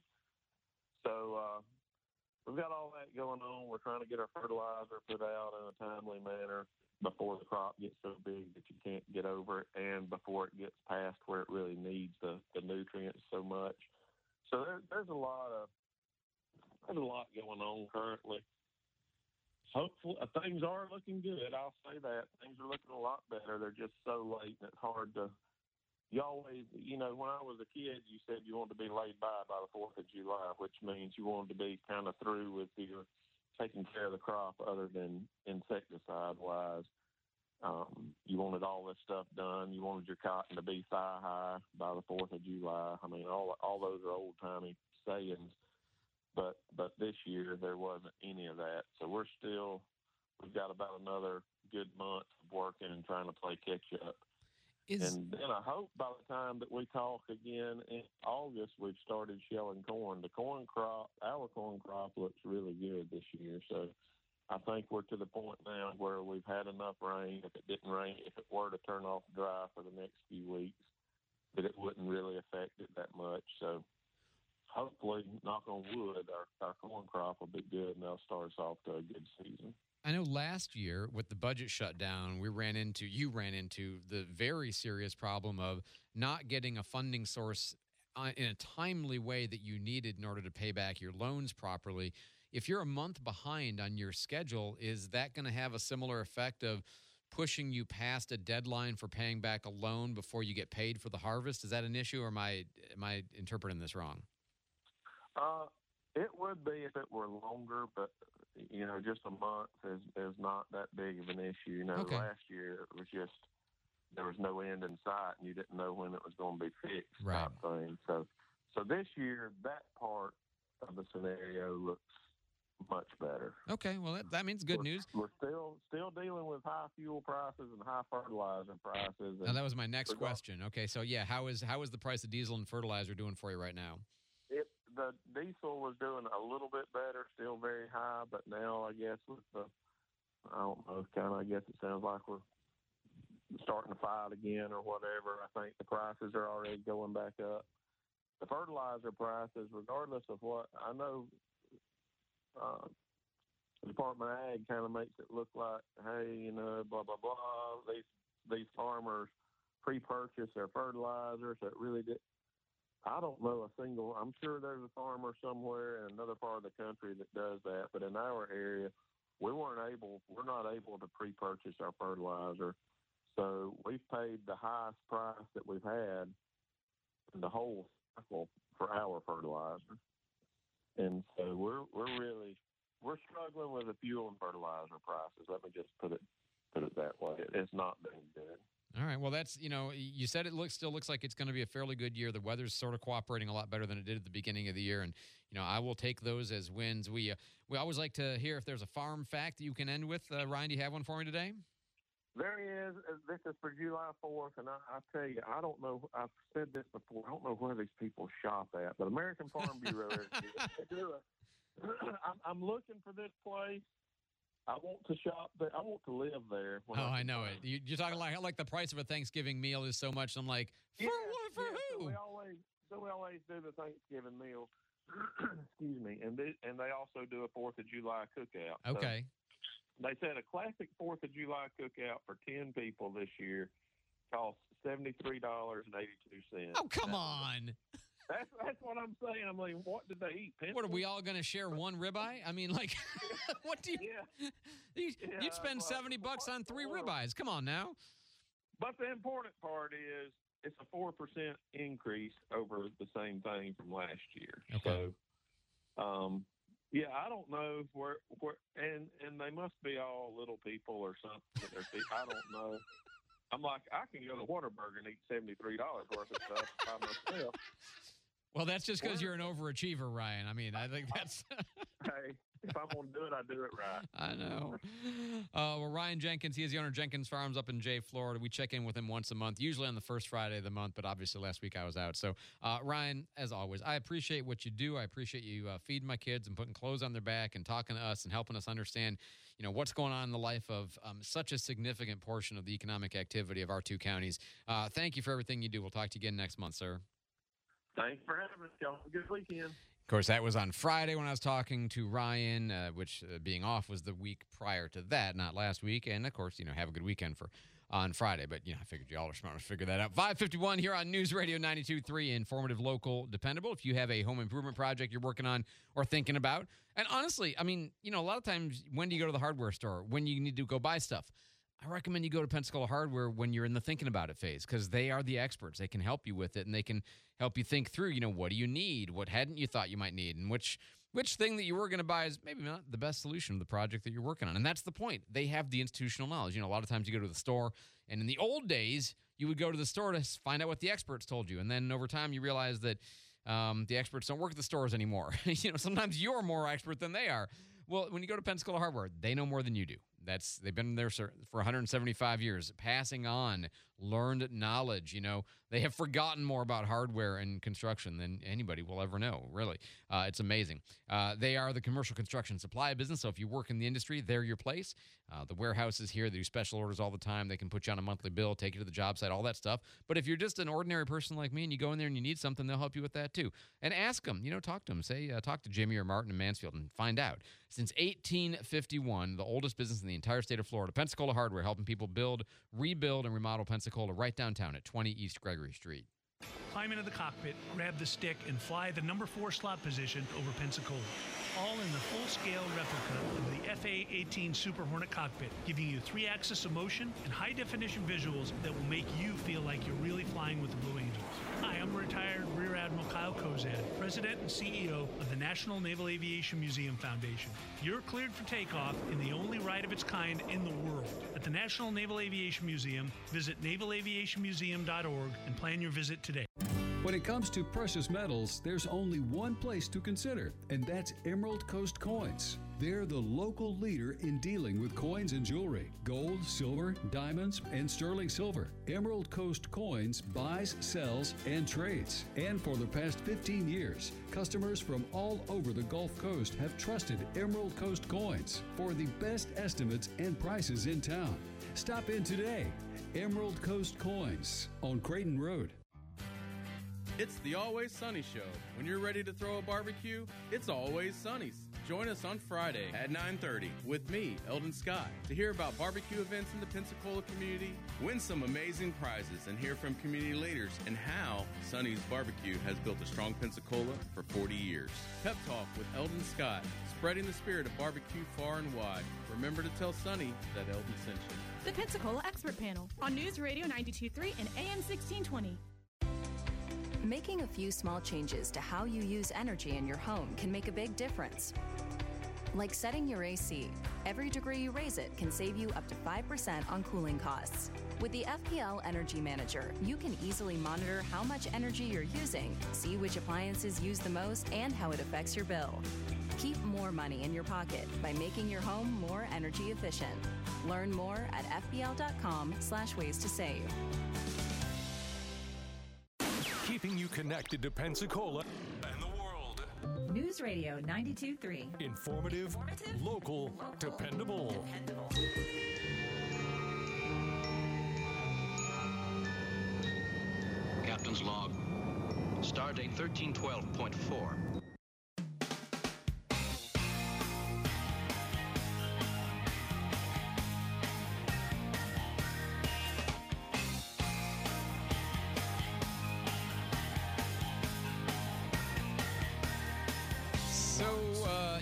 [SPEAKER 27] So uh, we've got all that going on. We're trying to get our fertilizer put out in a timely manner before the crop gets so big that you can't get over it, and before it gets past where it really needs the, the nutrients so much. So there, there's a lot of there's a lot going on currently. Hopefully, uh, things are looking good. I'll say that things are looking a lot better. They're just so late, and it's hard to. You always, you know, when I was a kid, you said you wanted to be laid by by the Fourth of July, which means you wanted to be kind of through with your taking care of the crop, other than insecticide wise. Um, you wanted all this stuff done. You wanted your cotton to be thigh high by the Fourth of July. I mean, all all those are old timey sayings. But but this year there wasn't any of that. So we're still we've got about another good month of working and trying to play catch up.
[SPEAKER 8] Is...
[SPEAKER 27] And then I hope by the time that we talk again in August, we've started shelling corn. The corn crop, our corn crop, looks really good this year. So I think we're to the point now where we've had enough rain. If it didn't rain, if it were to turn off dry for the next few weeks, that it wouldn't really affect it that much. So hopefully, knock on wood, our, our corn crop will be good, and they'll start us off to a good season.
[SPEAKER 8] I know last year with the budget shutdown, we ran into, you ran into the very serious problem of not getting a funding source uh, in a timely way that you needed in order to pay back your loans properly. If you're a month behind on your schedule, is that going to have a similar effect of pushing you past a deadline for paying back a loan before you get paid for the harvest? Is that an issue, or am I, am I interpreting this wrong?
[SPEAKER 27] Uh, it would be if it were longer, but you know, just a month is is not that big of an issue. You know,
[SPEAKER 8] Okay.
[SPEAKER 27] last year it was just there was no end in sight, and you didn't know when it was going to be fixed,
[SPEAKER 8] Right.
[SPEAKER 27] type thing. So, so this year that part of the scenario looks much better.
[SPEAKER 8] Okay, well that, that means good
[SPEAKER 27] we're,
[SPEAKER 8] news.
[SPEAKER 27] We're still still dealing with high fuel prices and high fertilizer prices.
[SPEAKER 8] Now
[SPEAKER 27] And
[SPEAKER 8] that was my next
[SPEAKER 27] we're go-
[SPEAKER 8] question. Okay, so yeah, how is how is the price of diesel and fertilizer doing for you right now?
[SPEAKER 27] It, the diesel was doing a little bit better, still very high, but now I guess with the, I don't know, kind of, I guess it sounds like we're starting to fight again or whatever. I think the prices are already going back up. The fertilizer prices, regardless of what, I know uh, the Department of Ag kind of makes it look like, hey, you know, blah, blah, blah, these, these farmers pre-purchase their fertilizers that really did. I don't know a single, I'm sure there's a farmer somewhere in another part of the country that does that, but in our area, we weren't able, we're not able to pre-purchase our fertilizer. So we've paid the highest price that we've had in the whole cycle for our fertilizer, and so we're we're really we're struggling with the fuel and fertilizer prices. Let me just put it put it that way. It's not been good.
[SPEAKER 8] All right. Well, that's, you know, you said it looks still looks like it's going to be a fairly good year. The weather's sort of cooperating a lot better than it did at the beginning of the year. And, you know, I will take those as wins. We uh, we always like to hear if there's a farm fact that you can end with. Uh, Ryan, do you have one for me today?
[SPEAKER 27] There is. This is for July fourth, and I, I tell you, I don't know. I've said this before. I don't know where these people shop at, but American Farm Bureau. They do a, I'm, I'm looking for this place. I want to shop there. I want to live there.
[SPEAKER 8] Oh, I, I know it. You, you're talking like like the price of a Thanksgiving meal is so much. I'm like, for
[SPEAKER 27] yeah,
[SPEAKER 8] what? For
[SPEAKER 27] yeah,
[SPEAKER 8] who?
[SPEAKER 27] So we always, so we always do the Thanksgiving meal. Excuse me, and they, and they also do a Fourth of July cookout.
[SPEAKER 8] Okay.
[SPEAKER 27] So they said a classic Fourth of July cookout for ten people this year costs seventy three dollars and eighty two cents.
[SPEAKER 8] Oh, come on.
[SPEAKER 27] That's that's what I'm saying. I'm like, what did they eat? Pencils?
[SPEAKER 8] What, are we all going to share one ribeye? I mean, like, what do you?
[SPEAKER 27] Yeah.
[SPEAKER 8] you
[SPEAKER 27] yeah,
[SPEAKER 8] you'd spend
[SPEAKER 27] but,
[SPEAKER 8] seventy bucks on three ribeyes. Come on now.
[SPEAKER 27] But the important part is it's a four percent increase over the same thing from last year.
[SPEAKER 8] Okay.
[SPEAKER 27] So, um, yeah, I don't know where where and and they must be all little people or something. They're, I don't know. I'm like, I can go to Whataburger and eat seventy three dollars worth of stuff by myself.
[SPEAKER 8] Well, that's just because you're an overachiever, Ryan. I mean, I think that's.
[SPEAKER 27] Hey, if I'm going to do it, I do it right.
[SPEAKER 8] I know. Uh, well, Ryan Jenkins, he is the owner of Jenkins Farms up in Jay, Florida. We check in with him once a month, usually on the first Friday of the month, but obviously last week I was out. So, uh, Ryan, as always, I appreciate what you do. I appreciate you uh, feeding my kids and putting clothes on their back and talking to us and helping us understand, you know, what's going on in the life of um, such a significant portion of the economic activity of our two counties. Uh, thank you for everything you do. We'll talk to you again next month, sir.
[SPEAKER 27] Thanks for having us. Y'all have a good weekend.
[SPEAKER 8] Of course, that was on Friday when I was talking to Ryan, uh, which uh, being off was the week prior to that, not last week. And, of course, you know, have a good weekend for on Friday. But, you know, I figured y'all are smart enough to figure that out. five fifty-one here on News Radio ninety-two point three, informative, local, dependable. If you have a home improvement project you're working on or thinking about. And honestly, I mean, you know, a lot of times, when do you go to the hardware store? When you need to go buy stuff? I recommend you go to Pensacola Hardware when you're in the thinking about it phase, because they are the experts. They can help you with it, and they can help you think through, you know, what do you need? What hadn't you thought you might need? And which which thing that you were going to buy is maybe not the best solution to the project that you're working on. And that's the point. They have the institutional knowledge. You know, a lot of times you go to the store, and in the old days, you would go to the store to find out what the experts told you. And then over time, you realize that um, the experts don't work at the stores anymore. You know, sometimes you're more expert than they are. Well, when you go to Pensacola Hardware, they know more than you do. That's they've been there for one hundred seventy-five years, passing on learned knowledge. You know, they have forgotten more about hardware and construction than anybody will ever know, really. Uh, it's amazing. Uh, they are the commercial construction supply business, so if you work in the industry, they're your place. Uh, the warehouse is here. They do special orders all the time. They can put you on a monthly bill, take you to the job site, all that stuff. But if you're just an ordinary person like me and you go in there and you need something, they'll help you with that too. And ask them, you know, talk to them. Say, uh, talk to Jimmy or Martin in Mansfield and find out. Since eighteen fifty-one, the oldest business in the entire state of Florida, Pensacola Hardware, helping people build, rebuild, and remodel Pensacola right downtown at twenty East Gregory Street.
[SPEAKER 1] Climb into the cockpit, grab the stick, and fly the number four slot position over Pensacola. All in the full-scale replica of the F A eighteen Super Hornet cockpit, giving you three-axis of motion and high-definition visuals that will make you feel like you're really flying with the Blue Angels. Hi, I'm retired Rear Admiral Kyle Kozad, President and C E O of the National Naval Aviation Museum Foundation. You're cleared for takeoff in the only ride of its kind in the world. At the National Naval Aviation Museum, visit naval aviation museum dot org and plan your visit today.
[SPEAKER 24] When it comes to precious metals, there's only one place to consider, and that's Emerald Coast Coins. They're the local leader in dealing with coins and jewelry, gold, silver, diamonds, and sterling silver. Emerald Coast Coins buys, sells, and trades. And for the past fifteen years, customers from all over the Gulf Coast have trusted Emerald Coast Coins for the best estimates and prices in town. Stop in today. Emerald Coast Coins on Creighton Road.
[SPEAKER 2] It's the Always Sunny Show. When you're ready to throw a barbecue, it's Always Sunny's. Join us on Friday at nine thirty with me, Eldon Scott, to hear about barbecue events in the Pensacola community, win some amazing prizes, and hear from community leaders and how Sunny's Barbecue has built a strong Pensacola for forty years. Pep Talk with Eldon Scott, spreading the spirit of barbecue far and wide. Remember to tell Sunny that Eldon sent you.
[SPEAKER 5] The Pensacola Expert Panel on News Radio ninety-two point three and A M sixteen twenty. Making a few small changes to how you use energy in your home can make a big difference. Like setting your A C. Every degree you raise it can save you up to five percent on cooling costs. With the F P L Energy Manager, you can easily monitor how much energy you're using, see which appliances use the most, and how it affects your bill. Keep more money in your pocket by making your home more energy efficient. Learn more at fpl.com slash ways to save.
[SPEAKER 3] Keeping you connected to Pensacola and the world.
[SPEAKER 25] News Radio ninety-two point three.
[SPEAKER 3] Informative, local, dependable.
[SPEAKER 6] Captain's log. Stardate thirteen twelve point four.
[SPEAKER 8] So, uh,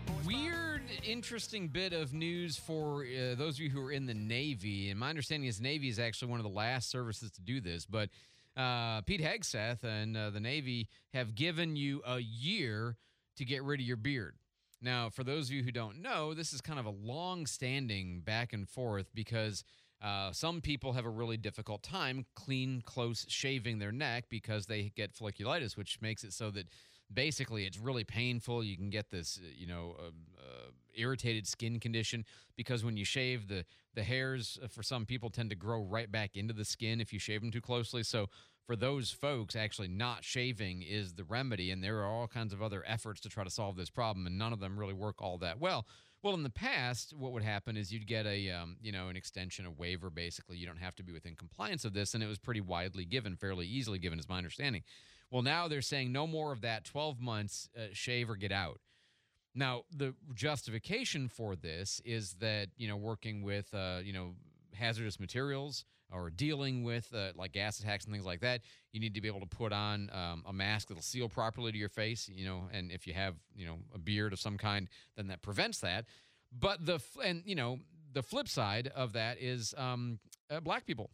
[SPEAKER 8] weird, interesting bit of news for uh, those of you who are in the Navy. And my understanding is Navy is actually one of the last services to do this. But uh, Pete Hegseth and uh, the Navy have given you a year to get rid of your beard. Now, for those of you who don't know, this is kind of a long-standing back and forth because uh, some people have a really difficult time clean, close shaving their neck because they get folliculitis, which makes it so that basically it's really painful. You can get this, uh, you know, uh, uh, irritated skin condition because when you shave, the, the hairs uh, for some people tend to grow right back into the skin if you shave them too closely. So for those folks, actually not shaving is the remedy, and there are all kinds of other efforts to try to solve this problem, and none of them really work all that well. Well, in the past, what would happen is you'd get a, um, you know, an extension, a waiver, basically. You don't have to be within compliance of this, and it was pretty widely given, fairly easily given, is my understanding. Well, now they're saying no more of that, twelve months, uh, shave or get out. Now, the justification for this is that, you know, working with, uh, you know, hazardous materials or dealing with, uh, like, gas attacks and things like that, you need to be able to put on um, a mask that'll seal properly to your face, you know, and if you have, you know, a beard of some kind, then that prevents that. But the, and, you know, the flip side of that is um, uh, black people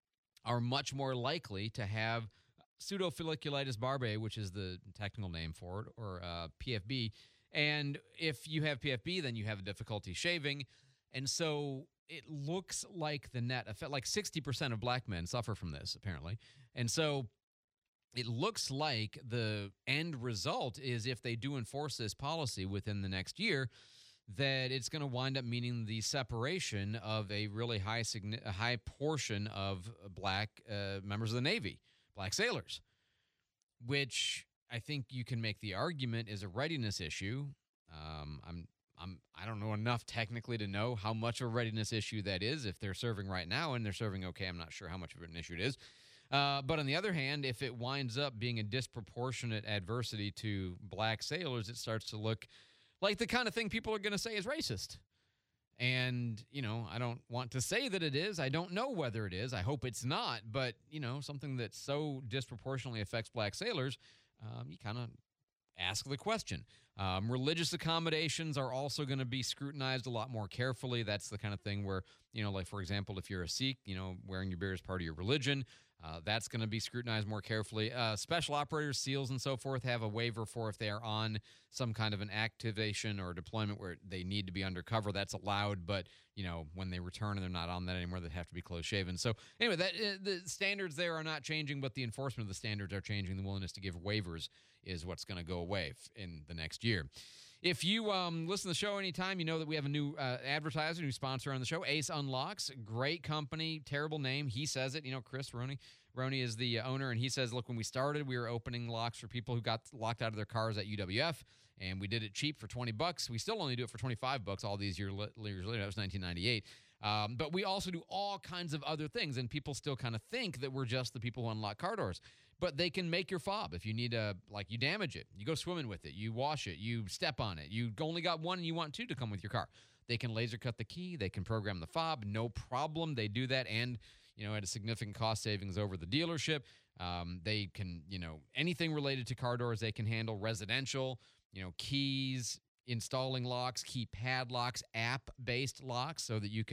[SPEAKER 8] are much more likely to have pseudofolliculitis barbae, which is the technical name for it, or uh, P F B. And if you have P F B, then you have difficulty shaving. And so it looks like the net effect, like sixty percent of black men suffer from this, apparently. And so it looks like the end result is if they do enforce this policy within the next year, that it's going to wind up meaning the separation of a really high, a high portion of black uh, members of the Navy. Black sailors, which I think you can make the argument is a readiness issue. Um, I'm, I'm, I don't know enough technically to know how much of a readiness issue that is. If they're serving right now and they're serving okay, I'm not sure how much of an issue it is. Uh, but on the other hand, if it winds up being a disproportionate adversity to black sailors, it starts to look like the kind of thing people are going to say is racist. And, you know, I don't want to say that it is. I don't know whether it is. I hope it's not. But, you know, something that so disproportionately affects black sailors, um, you kind of ask the question. Um, religious accommodations are also going to be scrutinized a lot more carefully. That's the kind of thing where, you know, like, for example, if you're a Sikh, you know, wearing your beard is part of your religion. Uh, that's going to be scrutinized more carefully. Uh, special operators, SEALs, and so forth have a waiver for if they are on some kind of an activation or deployment where they need to be undercover. That's allowed, but, you know, when they return and they're not on that anymore, they have to be close-shaven. So, anyway, that uh, the standards there are not changing, but the enforcement of the standards are changing. The willingness to give waivers is what's going to go away f- in the next year. If you um, listen to the show anytime, you know that we have a new uh, advertiser, new sponsor on the show, Ace Unlocks. Great company, terrible name. He says it. You know, Chris Roney. Roney is the owner, and he says, look, when we started, we were opening locks for people who got locked out of their cars at U W F, and we did it cheap for twenty bucks. We still only do it for twenty-five bucks all these years later. That was nineteen ninety-eight. Um, but we also do all kinds of other things, and people still kind of think that we're just the people who unlock car doors. But they can make your fob if you need a, like you damage it. You go swimming with it. You wash it. You step on it. You only got one and you want two to come with your car. They can laser cut the key. They can program the fob. No problem. They do that. And, you know, at a significant cost savings over the dealership. Um, they can, you know, anything related to car doors they can handle. Residential, you know, keys, installing locks, key padlocks, app-based locks so that you can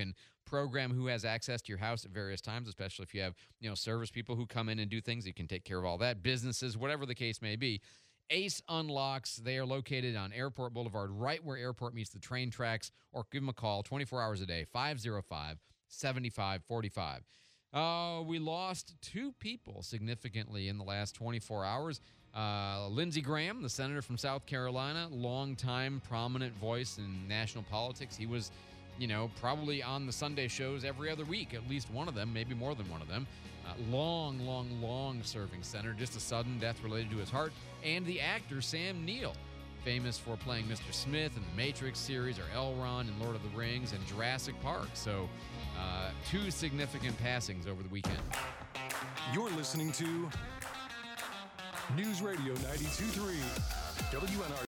[SPEAKER 8] program who has access to your house at various times, especially if you have, you know, service people who come in and do things. You can take care of all that. Businesses, whatever the case may be. Ace Unlocks. They are located on Airport Boulevard, right where airport meets the train tracks, or give them a call twenty-four hours a day, five oh five, seven five four five. Uh, we lost two people significantly in the last twenty-four hours. Uh, Lindsey Graham, the senator from South Carolina, longtime prominent voice in national politics. He was, you know, probably on the Sunday shows every other week, at least one of them, maybe more than one of them. Uh, long, long, long serving senator, just a sudden death related to his heart. And the actor Sam Neill, famous for playing Mister Smith in the Matrix series, or Elrond in Lord of the Rings, and Jurassic Park. So uh, two significant passings over the weekend.
[SPEAKER 3] You're listening to News Radio ninety-two point three W N R.